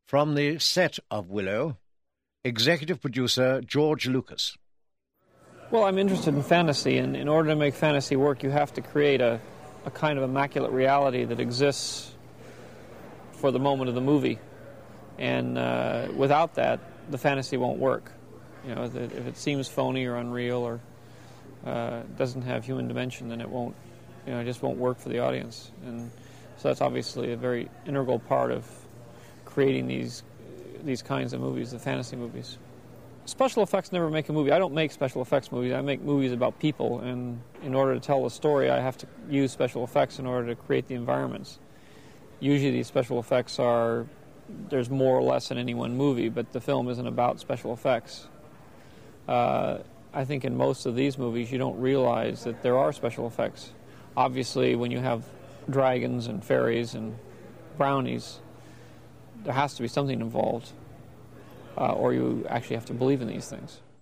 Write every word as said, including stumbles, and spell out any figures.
From the set of Willow, executive producer George Lucas. Well, I'm interested in fantasy, and in order to make fantasy work, you have to create a, a kind of immaculate reality that exists for the moment of the movie. And uh, without that, the fantasy won't work. You know, if it, if it seems phony or unreal or uh, doesn't have human dimension, then it won't, you know, it just won't work for the audience. And so that's obviously a very integral part of creating these these kinds of movies, the fantasy movies. Special effects never make a movie. I don't make special effects movies. I make movies about people, and in order to tell a story, I have to use special effects in order to create the environments. Usually these special effects are, there's more or less in any one movie, but the film isn't about special effects. Uh, I think in most of these movies you don't realize that there are special effects. Obviously, when you have dragons and fairies and brownies, there has to be something involved, uh, or you actually have to believe in these things.